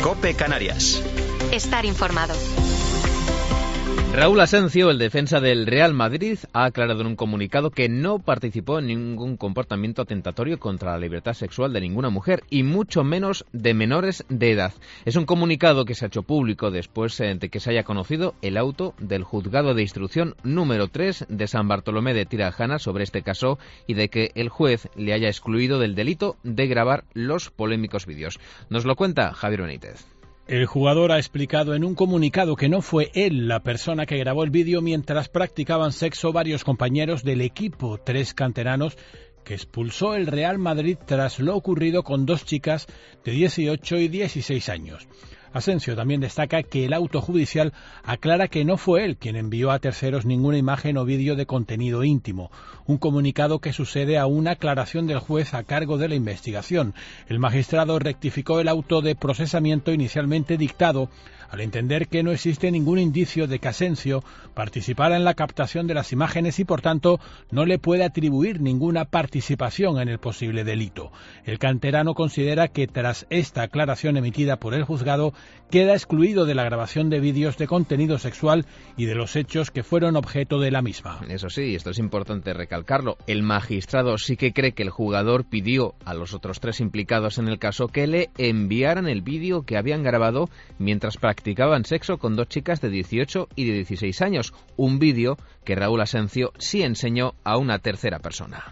COPE Canarias. Estar informado. Raúl Asencio, el defensa del Real Madrid, ha aclarado en un comunicado que no participó en ningún comportamiento atentatorio contra la libertad sexual de ninguna mujer, y mucho menos de menores de edad. Es un comunicado que se ha hecho público después de que se haya conocido el auto del Juzgado de Instrucción número 3 de San Bartolomé de Tirajana sobre este caso y de que el juez le haya excluido del delito de grabar los polémicos vídeos. Nos lo cuenta Javier Benítez. El jugador ha explicado en un comunicado que no fue él la persona que grabó el vídeo mientras practicaban sexo varios compañeros del equipo, 3 canteranos, que expulsó el Real Madrid tras lo ocurrido con 2 chicas de 18 y 16 años. Asencio también destaca que el auto judicial aclara que no fue él quien envió a terceros ninguna imagen o vídeo de contenido íntimo, un comunicado que sucede a una aclaración del juez a cargo de la investigación. El magistrado rectificó el auto de procesamiento inicialmente dictado al entender que no existe ningún indicio de que Asencio participara en la captación de las imágenes y, por tanto, no le puede atribuir ninguna participación en el posible delito. El canterano considera que, tras esta aclaración emitida por el juzgado, queda excluido de la grabación de vídeos de contenido sexual y de los hechos que fueron objeto de la misma. Eso sí, esto es importante recalcarlo, el magistrado sí que cree que el jugador pidió a los otros 3 implicados en el caso que le enviaran el vídeo que habían grabado mientras practicaban sexo con 2 chicas de 18 y de 16 años, un vídeo que Raúl Asencio sí enseñó a una tercera persona.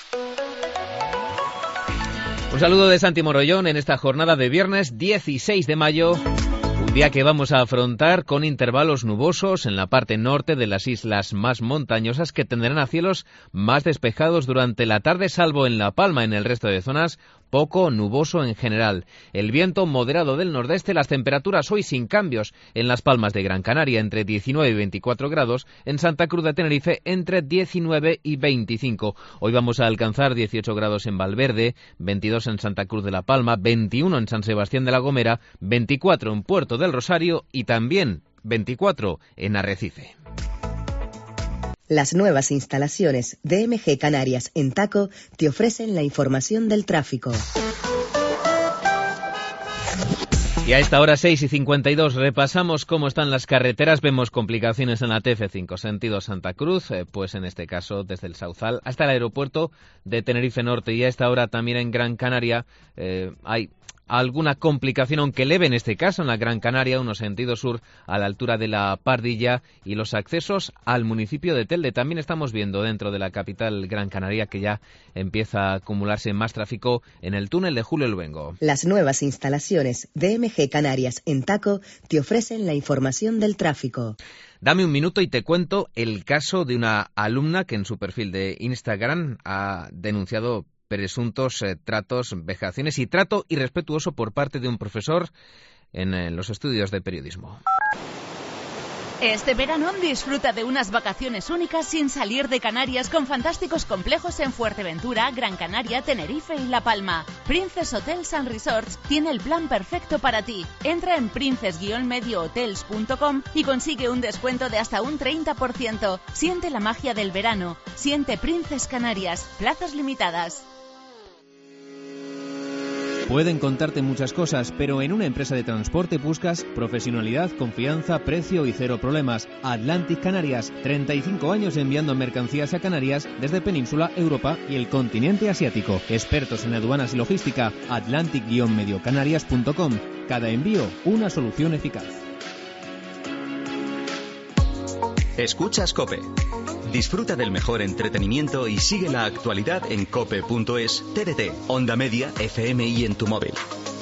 Un saludo de Santi Morollón en esta jornada de viernes 16 de mayo, un día que vamos a afrontar con intervalos nubosos en la parte norte de las islas más montañosas, que tendrán a cielos más despejados durante la tarde, salvo en La Palma. En el resto de zonas, poco nuboso en general. El viento moderado del nordeste, las temperaturas hoy sin cambios en Las Palmas de Gran Canaria entre 19 y 24 grados, en Santa Cruz de Tenerife entre 19 y 25. Hoy vamos a alcanzar 18 grados en Valverde, 22 en Santa Cruz de la Palma, 21 en San Sebastián de la Gomera, 24 en Puerto del Rosario y también 24 en Arrecife. Las nuevas instalaciones de MG Canarias en Taco te ofrecen la información del tráfico. Y a esta hora 6:52 repasamos cómo están las carreteras. Vemos complicaciones en la TF5 sentido Santa Cruz, pues en este caso desde el Sauzal hasta el aeropuerto de Tenerife Norte. Y a esta hora también en Gran Canaria hay alguna complicación, aunque leve en este caso, en la Gran Canaria, uno sentido sur a la altura de la Pardilla, y los accesos al municipio de Telde. También estamos viendo dentro de la capital Gran Canaria que ya empieza a acumularse más tráfico en el túnel de Julio Luengo. Las nuevas instalaciones de MG Canarias en Taco te ofrecen la información del tráfico. Dame un minuto y te cuento el caso de una alumna que en su perfil de Instagram ha denunciado presuntos tratos, vejaciones y trato irrespetuoso por parte de un profesor en los estudios de periodismo. Este verano disfruta de unas vacaciones únicas sin salir de Canarias, con fantásticos complejos en Fuerteventura, Gran Canaria, Tenerife y La Palma. Princess Hotels and Resorts tiene el plan perfecto para ti. Entra en princess-mediohotels.com y consigue un descuento de hasta un 30%. Siente la magia del verano. Siente Princess Canarias. Plazas limitadas. Pueden contarte muchas cosas, pero en una empresa de transporte buscas profesionalidad, confianza, precio y 0 problemas. Atlantic Canarias, 35 años enviando mercancías a Canarias desde Península, Europa y el continente asiático. Expertos en aduanas y logística. Atlantic-mediocanarias.com. Cada envío, una solución eficaz. Escuchas COPE. Disfruta del mejor entretenimiento y sigue la actualidad en cope.es, TDT, Onda Media, FM y en tu móvil.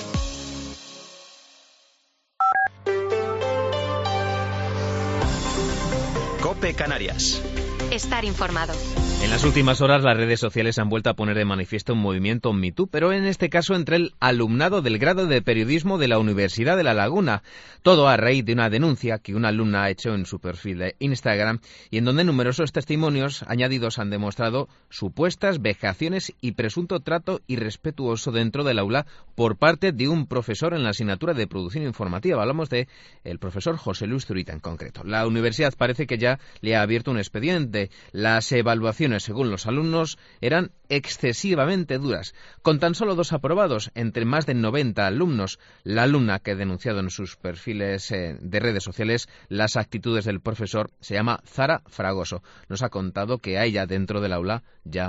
COPE Canarias. Estar informado. En las últimas horas las redes sociales han vuelto a poner de manifiesto un movimiento Me Too, pero en este caso entre el alumnado del grado de periodismo de la Universidad de La Laguna. Todo a raíz de una denuncia que una alumna ha hecho en su perfil de Instagram y en donde numerosos testimonios añadidos han demostrado supuestas vejaciones y presunto trato irrespetuoso dentro del aula por parte de un profesor en la asignatura de producción informativa. Hablamos de el profesor José Luis Zurita en concreto. La universidad parece que ya le ha abierto un expediente. Las evaluaciones evaluaciones, según los alumnos, eran excesivamente duras. Con tan solo 2 aprobados entre más de 90 alumnos, la alumna que ha denunciado en sus perfiles de redes sociales las actitudes del profesor se llama Zara Fragoso. Nos ha contado que a ella dentro del aula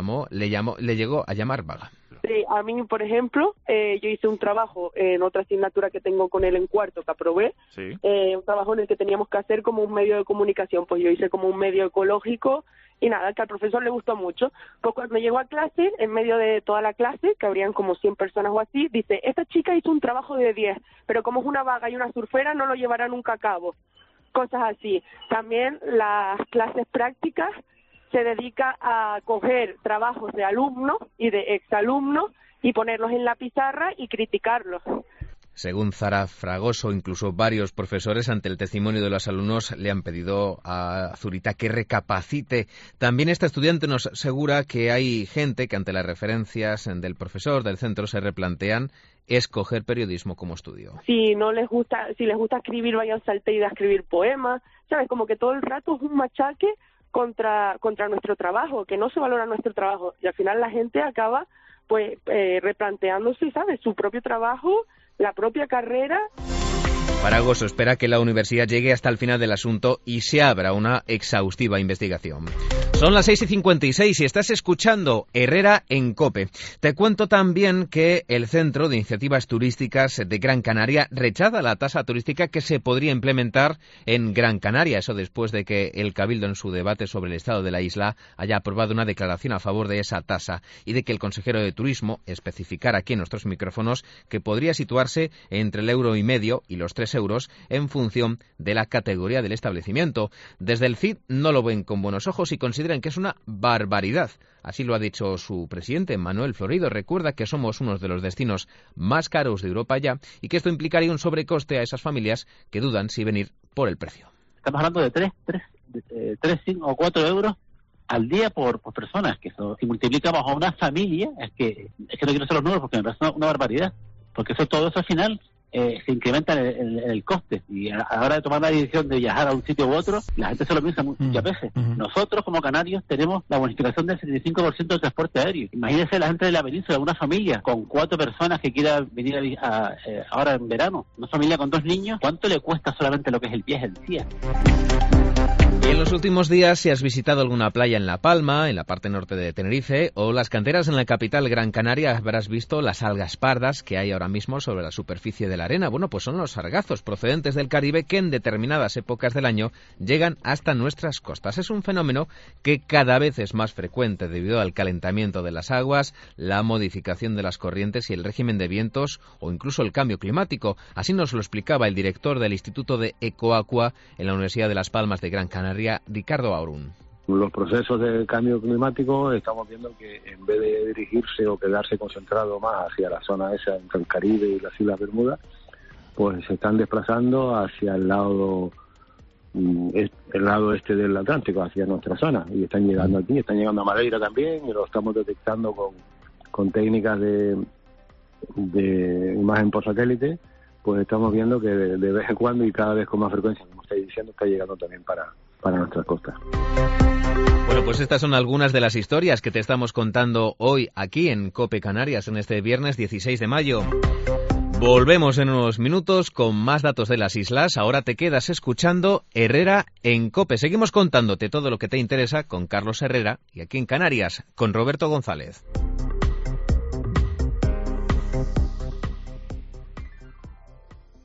le llegó a llamar vaga. Sí, a mí, por ejemplo, yo hice un trabajo en otra asignatura que tengo con él en cuarto, que aprobé, sí. Un trabajo en el que teníamos que hacer como un medio de comunicación, pues yo hice como un medio ecológico y nada, que al profesor le gustó mucho. Pues cuando llegó a clase, en medio de toda la clase, que habrían como 100 personas o así, dice, esta chica hizo un trabajo de 10, pero como es una vaga y una surfera, no lo llevará nunca a cabo. Cosas así. También las clases prácticas se dedica a coger trabajos de alumnos y de exalumnos y ponerlos en la pizarra y criticarlos. Según Zara Fragoso, incluso varios profesores, ante el testimonio de los alumnos, le han pedido a Zurita que recapacite. También esta estudiante nos asegura que hay gente que ante las referencias del profesor del centro se replantean escoger periodismo como estudio. Si les gusta escribir, váyanse al TEID a escribir poemas, ¿sabes? Como que todo el rato es un machaque contra nuestro trabajo, que no se valora nuestro trabajo, y al final la gente acaba pues replanteándose, ¿sabes?, su propio trabajo, la propia carrera. Fragoso espera que la universidad llegue hasta el final del asunto y se abra una exhaustiva investigación. Son las 6:56 y estás escuchando Herrera en COPE. Te cuento también que el Centro de Iniciativas Turísticas de Gran Canaria rechaza la tasa turística que se podría implementar en Gran Canaria. Eso después de que el Cabildo en su debate sobre el estado de la isla haya aprobado una declaración a favor de esa tasa y de que el consejero de Turismo especificara aquí en nuestros micrófonos que podría situarse entre el €1,5 y los 3 euros en función de la categoría del establecimiento. Desde el CID no lo ven con buenos ojos y consideran que es una barbaridad. Así lo ha dicho su presidente, Manuel Florido. Recuerda que somos uno de los destinos más caros de Europa ya y que esto implicaría un sobrecoste a esas familias que dudan si venir por el precio. Estamos hablando de 3, 5 o 4 euros al día por personas, que eso, si multiplicamos a una familia, es que no quiero hacer los números porque me parece una barbaridad, porque todo eso al final se incrementa el coste, y a la hora de tomar la decisión de viajar a un sitio u otro, la gente se lo piensa muchas veces. Nosotros como canarios tenemos la bonificación del 75% del transporte aéreo. Imagínense la gente de la península, una familia con 4 personas que quiera venir ahora en verano, una familia con 2 niños, ¿cuánto le cuesta solamente lo que es el viaje en sí? Y en los últimos días, si has visitado alguna playa en La Palma, en la parte norte de Tenerife, o las canteras en la capital Gran Canaria, habrás visto las algas pardas que hay ahora mismo sobre la superficie de la arena. Bueno, pues son los sargazos procedentes del Caribe que en determinadas épocas del año llegan hasta nuestras costas. Es un fenómeno que cada vez es más frecuente debido al calentamiento de las aguas, la modificación de las corrientes y el régimen de vientos o incluso el cambio climático. Así nos lo explicaba el director del Instituto de Ecoaqua en la Universidad de Las Palmas de Gran Canaria, Ricardo Aurún. Los procesos de cambio climático estamos viendo que en vez de dirigirse o quedarse concentrado más hacia la zona esa entre el Caribe y las Islas Bermudas, pues se están desplazando hacia el lado este del Atlántico, hacia nuestra zona, y están llegando aquí, están llegando a Madeira también, y lo estamos detectando con técnicas de imagen por satélite. Pues estamos viendo que de vez en cuando y cada vez con más frecuencia, como estáis diciendo, está llegando también para nuestras costas. Bueno, pues estas son algunas de las historias que te estamos contando hoy aquí en COPE Canarias en este viernes 16 de mayo. Volvemos en unos minutos con más datos de las islas. Ahora te quedas escuchando Herrera en COPE. Seguimos contándote todo lo que te interesa con Carlos Herrera y aquí en Canarias con Roberto González.